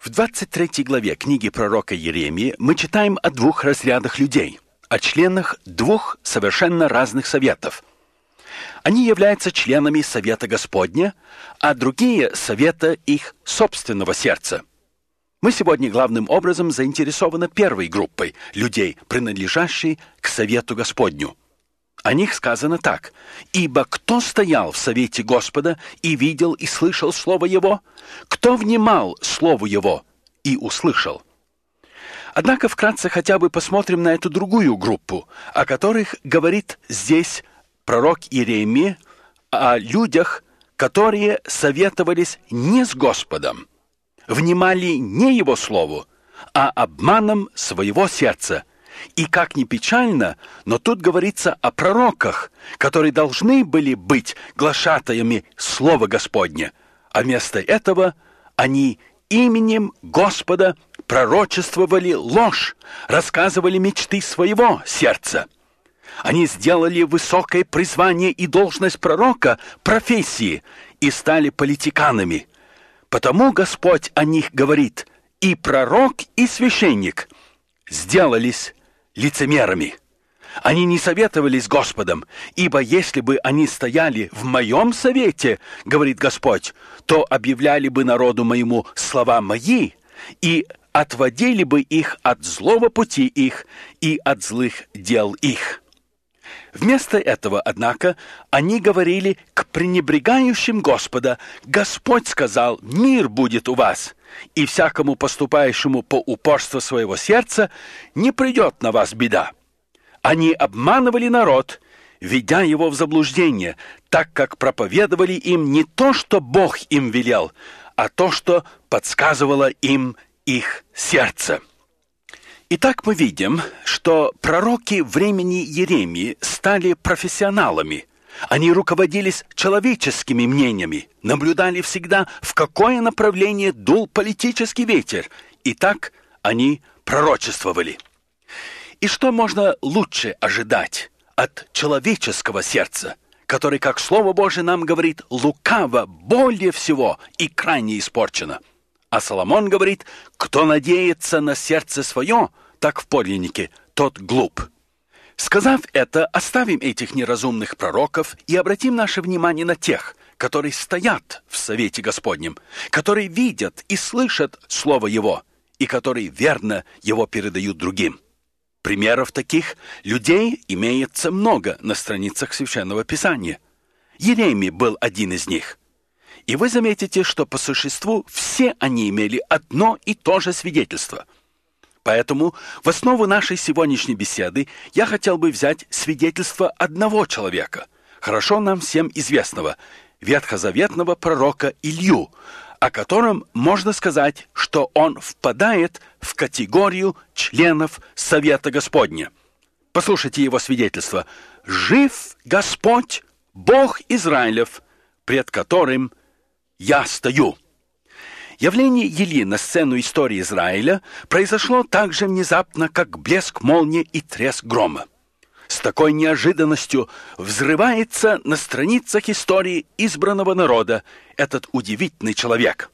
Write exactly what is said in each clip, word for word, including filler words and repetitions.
В двадцать третьей главе книги пророка Иеремии мы читаем о двух разрядах людей, о членах двух совершенно разных советов. Они являются членами Совета Господня, а другие — Совета их собственного сердца. Мы сегодня главным образом заинтересованы первой группой людей, принадлежащей к Совету Господню. О них сказано так: «Ибо кто стоял в совете Господа и видел и слышал слово Его? Кто внимал слову Его и услышал?» Однако вкратце хотя бы посмотрим на эту другую группу, о которых говорит здесь пророк Иеремия, о людях, которые советовались не с Господом, внимали не Его слову, а обманом своего сердца. И как ни печально, но тут говорится о пророках, которые должны были быть глашатаями Слова Господня, а вместо этого они именем Господа пророчествовали ложь, рассказывали мечты своего сердца. Они сделали высокое призвание и должность пророка профессии и стали политиканами. Потому Господь о них говорит: «И пророк, и священник сделались лицемерами». Они не советовались с Господом, ибо если бы они стояли в моем совете, говорит Господь, то объявляли бы народу моему слова мои и отводили бы их от злого пути их и от злых дел их. Вместо этого, однако, они говорили к пренебрегающим Господа: «Господь сказал, мир будет у вас, и всякому поступающему по упорству своего сердца не придет на вас беда». Они обманывали народ, ведя его в заблуждение, так как проповедовали им не то, что Бог им велел, а то, что подсказывало им их сердце. Итак, мы видим, что пророки времени Иеремии стали профессионалами. Они руководились человеческими мнениями, наблюдали всегда, в какое направление дул политический ветер, и так они пророчествовали. И что можно лучше ожидать от человеческого сердца, который, как Слово Божие нам говорит, лукаво более всего и крайне испорчено? А Соломон говорит: «Кто надеется на сердце свое, так в подлиннике, тот глуп». Сказав это, оставим этих неразумных пророков и обратим наше внимание на тех, которые стоят в совете Господнем, которые видят и слышат Слово Его, и которые верно его передают другим. Примеров таких людей имеется много на страницах Священного Писания. Иеремия был один из них. И вы заметите, что по существу все они имели одно и то же свидетельство. Поэтому в основу нашей сегодняшней беседы я хотел бы взять свидетельство одного человека, хорошо нам всем известного, ветхозаветного пророка Илью, о котором можно сказать, что он впадает в категорию членов Совета Господня. Послушайте его свидетельство: «Жив Господь, Бог Израилев, пред которым я стою». Явление Илии на сцену истории Израиля произошло так же внезапно, как блеск молнии и треск грома. С такой неожиданностью взрывается на страницах истории избранного народа этот удивительный человек.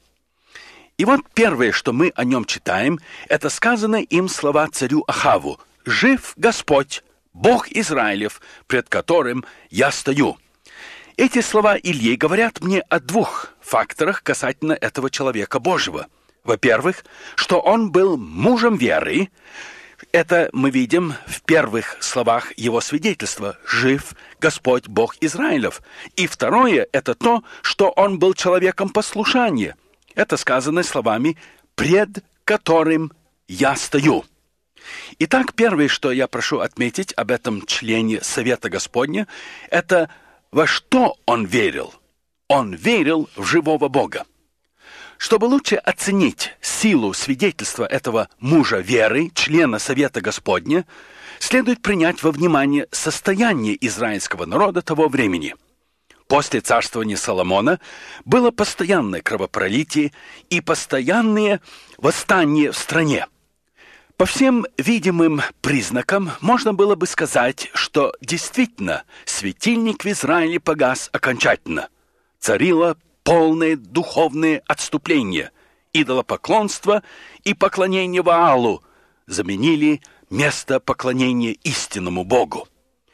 И вот первое, что мы о нем читаем, это сказанные им слова царю Ахаву: «Жив Господь, Бог Израилев, пред которым я стою». Эти слова Ильи говорят мне о двух факторах касательно этого человека Божьего. Во-первых, что он был мужем веры. Это мы видим в первых словах его свидетельства: «Жив Господь Бог Израилев». И второе — это то, что он был человеком послушания. Это сказано словами «пред которым я стою». Итак, первое, что я прошу отметить об этом члене Совета Господня, это во что он верил. Он верил в живого Бога. Чтобы лучше оценить силу свидетельства этого мужа веры, члена Совета Господня, следует принять во внимание состояние израильского народа того времени. После царствования Соломона было постоянное кровопролитие и постоянные восстания в стране. По всем видимым признакам можно было бы сказать, что действительно светильник в Израиле погас окончательно. Царило полное духовное отступление, идолопоклонство и поклонение Ваалу заменили место поклонения истинному Богу.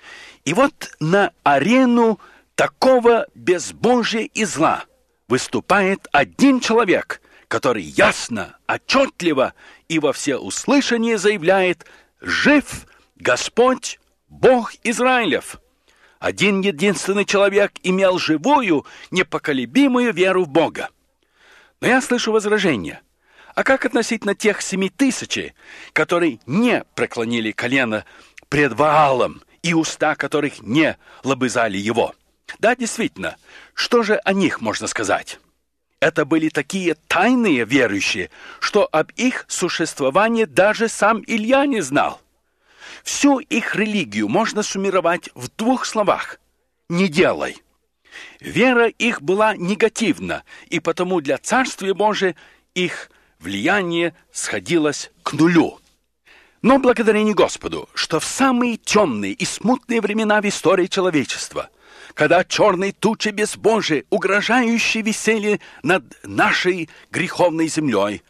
И вот на арену такого безбожия и зла выступает один человек, который ясно, отчетливо и во всеуслышание заявляет: «Жив Господь, Бог Израилев». Один единственный человек имел живую, непоколебимую веру в Бога. Но я слышу возражение. А как относительно тех семи тысяч, которые не преклонили колено пред Ваалом, и уста которых не лобызали его? Да, действительно, что же о них можно сказать? Это были такие тайные верующие, что об их существовании даже сам Илья не знал. Всю их религию можно суммировать в двух словах: «не делай». Вера их была негативна, и потому для Царствия Божия их влияние сходилось к нулю. Но благодарение Господу, что в самые темные и смутные времена в истории человечества, когда черные тучи безбожия, угрожающие, висели над нашей греховной землей,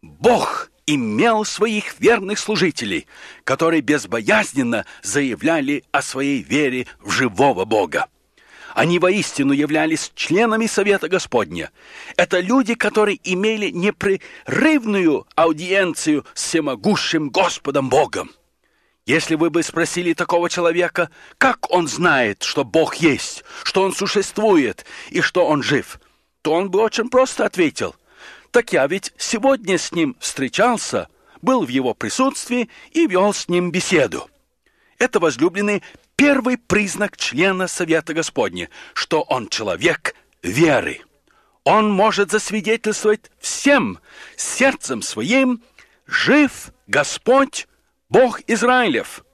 Бог имел своих верных служителей, которые безбоязненно заявляли о своей вере в живого Бога. Они воистину являлись членами Совета Господня. Это люди, которые имели непрерывную аудиенцию с всемогущим Господом Богом. Если вы бы спросили такого человека, как он знает, что Бог есть, что Он существует и что Он жив, то он бы очень просто ответил: «Так я ведь сегодня с Ним встречался, был в Его присутствии и вел с Ним беседу». Это, возлюбленный, первый признак члена Совета Господня, что он человек веры. Он может засвидетельствовать всем сердцем своим: «Жив Господь, Бог Израилев».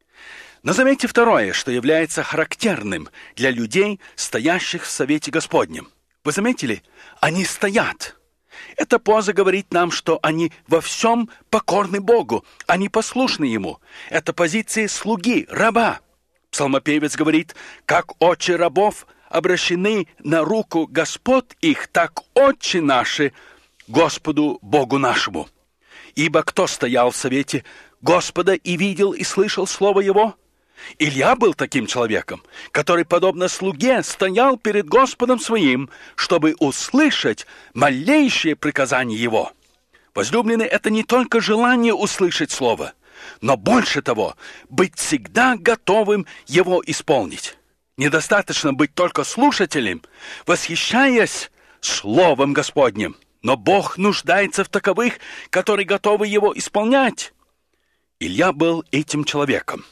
Но заметьте второе, что является характерным для людей, стоящих в Совете Господнем. Вы заметили? Они стоят. Эта поза говорит нам, что они во всем покорны Богу, они послушны Ему. Это позиция слуги, раба. Псалмопевец говорит: «Как очи рабов обращены на руку Господ их, так очи наши Господу Богу нашему». Ибо кто стоял в совете Господа и видел и слышал слово Его? Илья был таким человеком, который, подобно слуге, стоял перед Господом своим, чтобы услышать малейшее приказание Его. Возлюбленные, это не только желание услышать Слово, но больше того, быть всегда готовым его исполнить. Недостаточно быть только слушателем, восхищаясь Словом Господним, но Бог нуждается в таковых, которые готовы его исполнять. Илья был этим человеком.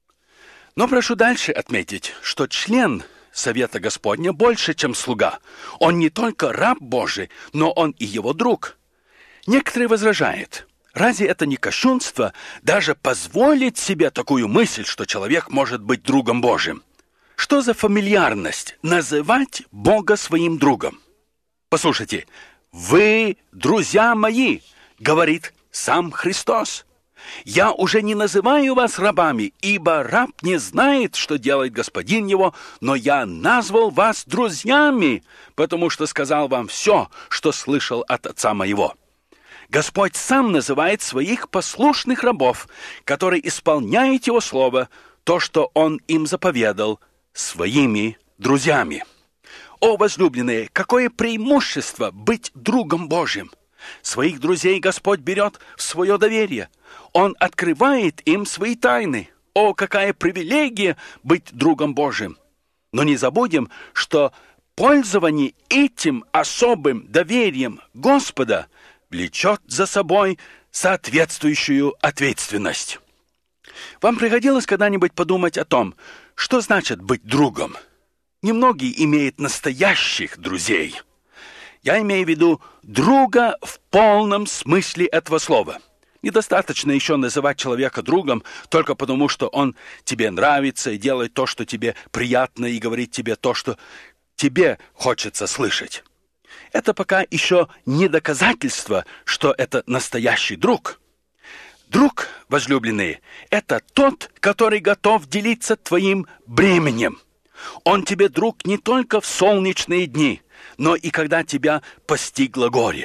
Но прошу дальше отметить, что член Совета Господня больше, чем слуга. Он не только раб Божий, но он и его друг. Некоторые возражают: разве это не кощунство даже позволить себе такую мысль, что человек может быть другом Божьим? Что за фамильярность называть Бога своим другом? Послушайте, «Вы, друзья мои, — говорит сам Христос, — я уже не называю вас рабами, ибо раб не знает, что делает господин его, но я назвал вас друзьями, потому что сказал вам все, что слышал от Отца моего». Господь сам называет своих послушных рабов, которые исполняют Его Слово, то, что Он им заповедал, своими друзьями. О, возлюбленные, какое преимущество быть другом Божьим! Своих друзей Господь берет в свое доверие. Он открывает им свои тайны. О, какая привилегия быть другом Божьим! Но не забудем, что пользование этим особым доверием Господа влечет за собой соответствующую ответственность. Вам приходилось когда-нибудь подумать о том, что значит быть другом? Немногие имеют настоящих друзей. Я имею в виду друга в полном смысле этого слова. Недостаточно еще называть человека другом только потому, что он тебе нравится и делает то, что тебе приятно, и говорит тебе то, что тебе хочется слышать. Это пока еще не доказательство, что это настоящий друг. Друг, возлюбленные, это тот, который готов делиться твоим бременем. Он тебе друг не только в солнечные дни, но и когда тебя постигло горе.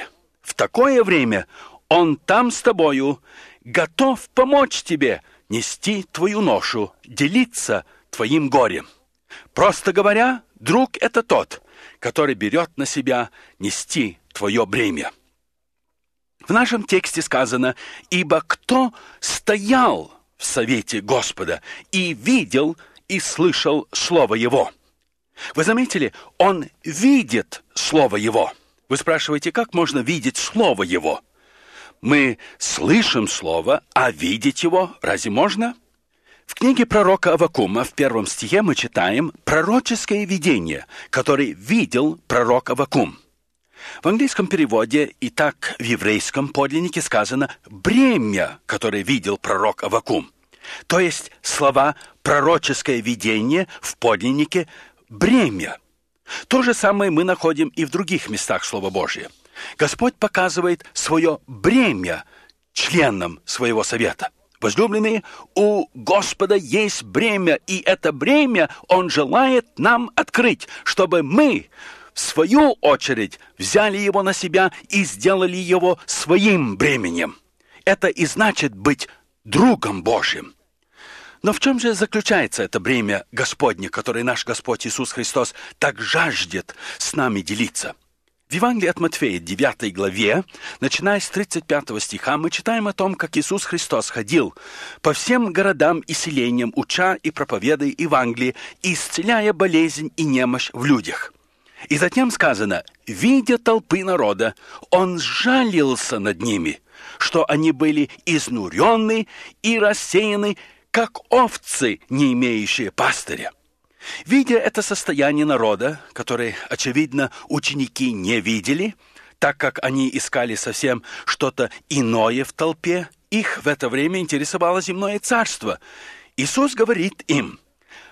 В такое время Он там с тобою, готов помочь тебе нести твою ношу, делиться твоим горем. Просто говоря, друг — это тот, который берет на себя нести твое бремя. В нашем тексте сказано: «Ибо кто стоял в совете Господа и видел и слышал Слово Его». Вы заметили, он видит Слово Его. Вы спрашиваете, как можно видеть Слово Его? Мы слышим Слово, а видеть Его разве можно? В книге пророка Аввакума в первом стихе мы читаем пророческое видение, которое видел пророк Аввакум. В английском переводе и так в еврейском подлиннике сказано «бремя, которое видел пророк Аввакум». То есть слова «пророческое видение» в подлиннике «бремя». То же самое мы находим и в других местах Слова Божия. Господь показывает свое бремя членам своего совета. Возлюбленные, у Господа есть бремя, и это бремя Он желает нам открыть, чтобы мы, в свою очередь, взяли его на себя и сделали его своим бременем. Это и значит быть другом Божьим. Но в чем же заключается это бремя Господне, которое наш Господь Иисус Христос так жаждет с нами делиться? В Евангелии от Матфея, девятой главе, начиная с тридцать пятого стиха, мы читаем о том, как Иисус Христос ходил по всем городам и селениям, уча и проповедуя Евангелие, исцеляя болезнь и немощь в людях. И затем сказано: «Видя толпы народа, Он сжалился над ними, что они были изнуренны и рассеяны, как овцы, не имеющие пастыря». Видя это состояние народа, которое, очевидно, ученики не видели, так как они искали совсем что-то иное в толпе, их в это время интересовало земное царство, Иисус говорит им: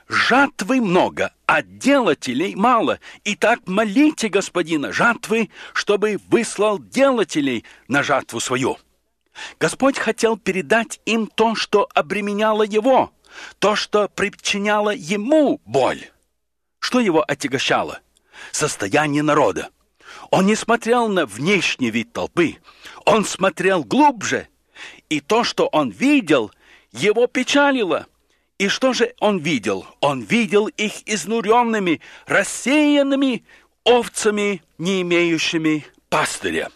«Жатвы много, а делателей мало. Итак, молите Господина жатвы, чтобы выслал делателей на жатву свою». Господь хотел передать им то, что обременяло Его, то, что причиняло Ему боль. Что Его отягощало? Состояние народа. Он не смотрел на внешний вид толпы, Он смотрел глубже, и то, что Он видел, Его печалило. И что же Он видел? Он видел их изнуренными, рассеянными овцами, не имеющими пастыря.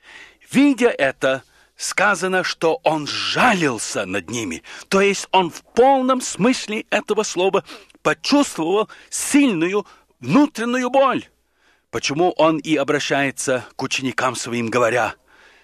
Видя это, сказано, что Он сжалился над ними. То есть Он в полном смысле этого слова почувствовал сильную внутреннюю боль. Почему Он и обращается к ученикам Своим, говоря: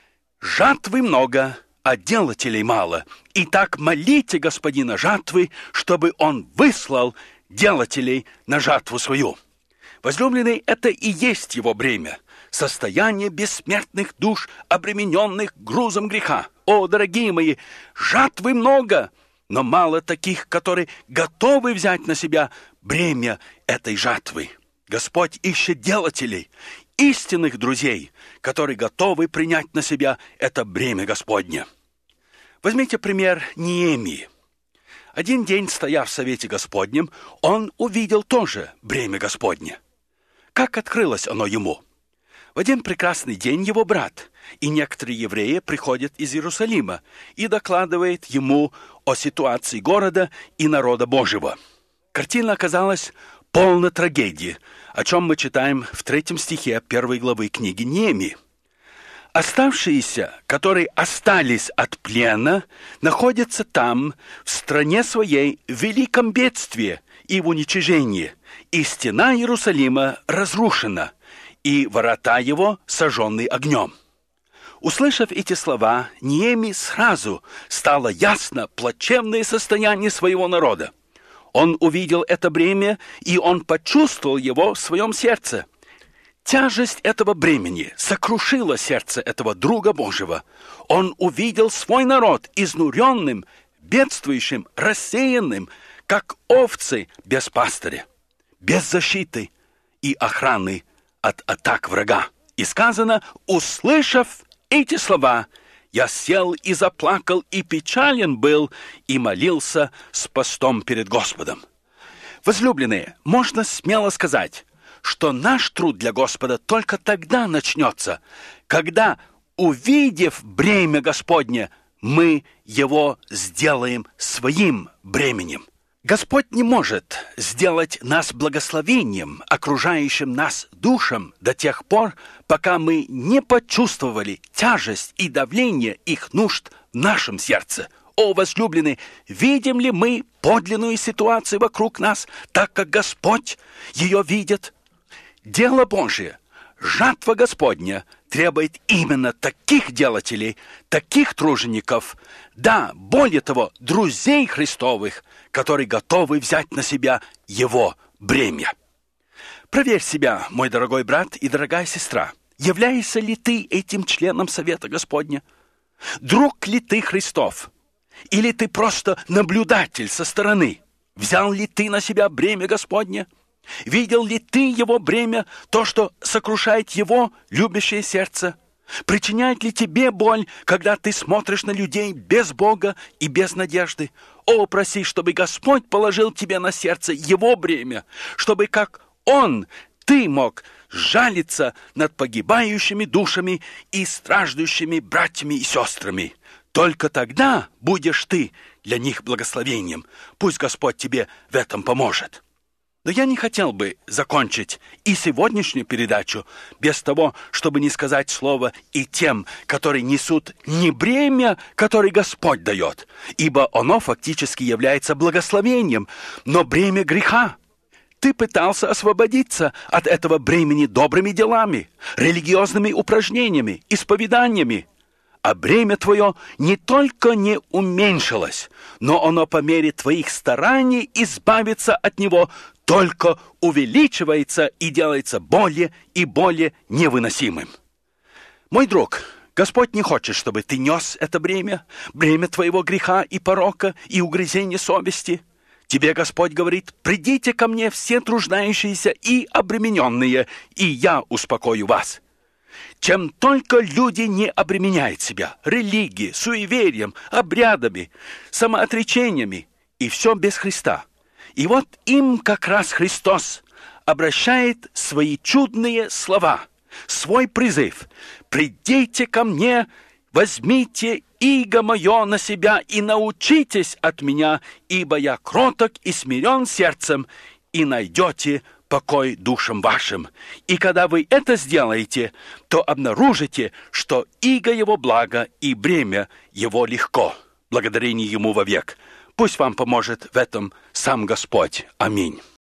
«Жатвы много, а делателей мало. Итак, молите Господина жатвы, чтобы Он выслал делателей на жатву свою». Возлюбленный, это и есть Его бремя. Состояние бессмертных душ, обремененных грузом греха. О, дорогие мои, жатвы много, но мало таких, которые готовы взять на себя бремя этой жатвы. Господь ищет делателей, истинных друзей, которые готовы принять на себя это бремя Господне. Возьмите пример Неемии. Один день, стоя в совете Господнем, он увидел тоже бремя Господне. Как открылось оно ему? В один прекрасный день его брат и некоторые евреи приходят из Иерусалима и докладывают ему о ситуации города и народа Божьего. Картина оказалась полна трагедии, о чем мы читаем в третьем стихе первой главы книги Неемии. Оставшиеся, которые остались от плена, находятся там, в стране своей, в великом бедствии и в уничижении, и стена Иерусалима разрушена, и ворота его сожжены огнем. Услышав эти слова, Неемии сразу стало ясно плачевное состояние своего народа. Он увидел это бремя, и он почувствовал его в своем сердце. Тяжесть этого бремени сокрушила сердце этого друга Божьего. Он увидел свой народ изнуренным, бедствующим, рассеянным, как овцы без пастыря, без защиты и охраны от атак врага. И сказано: услышав эти слова, я сел и заплакал, и печален был, и молился с постом перед Господом. Возлюбленные, можно смело сказать, что наш труд для Господа только тогда начнется, когда увидев бремя Господне, мы его сделаем своим бременем. Господь не может сделать нас благословением, окружающим нас душам, до тех пор, пока мы не почувствовали тяжесть и давление их нужд в нашем сердце. О, возлюбленные, видим ли мы подлинную ситуацию вокруг нас, так как Господь ее видит? Дело Божие, жатва Господня требует именно таких делателей, таких тружеников, да, более того, друзей Христовых, которые готовы взять на себя его бремя. Проверь себя, мой дорогой брат и дорогая сестра, являешься ли ты этим членом Совета Господня? Друг ли ты Христов? Или ты просто наблюдатель со стороны? Взял ли ты на себя бремя Господне? Видел ли ты его бремя, то, что сокрушает его любящее сердце? Причиняет ли тебе боль, когда ты смотришь на людей без Бога и без надежды? О, проси, чтобы Господь положил тебе на сердце его бремя, чтобы, как Он, ты мог жалиться над погибающими душами и страждущими братьями и сестрами. Только тогда будешь ты для них благословением. Пусть Господь тебе в этом поможет. Но я не хотел бы закончить и сегодняшнюю передачу без того, чтобы не сказать слово и тем, которые несут не бремя, которое Господь дает, ибо оно фактически является благословением, но бремя греха. Ты пытался освободиться от этого бремени добрыми делами, религиозными упражнениями, исповеданиями. А бремя твое не только не уменьшилось, но оно по мере твоих стараний избавиться от него только увеличивается и делается более и более невыносимым. Мой друг, Господь не хочет, чтобы ты нес это бремя, бремя твоего греха и порока и угрызения совести. Тебе Господь говорит: «Придите ко мне все труждающиеся и обремененные, и я успокою вас». Чем только люди не обременяют себя религией, суеверием, обрядами, самоотречениями, и все без Христа. И вот им как раз Христос обращает свои чудные слова, свой призыв: «Придите ко мне, возьмите иго мое на себя и научитесь от меня, ибо я кроток и смирен сердцем, и найдете покой душам вашим». И когда вы это сделаете, то обнаружите, что иго его благо и бремя его легко. Благодарение ему вовек. Пусть вам поможет в этом сам Господь. Аминь.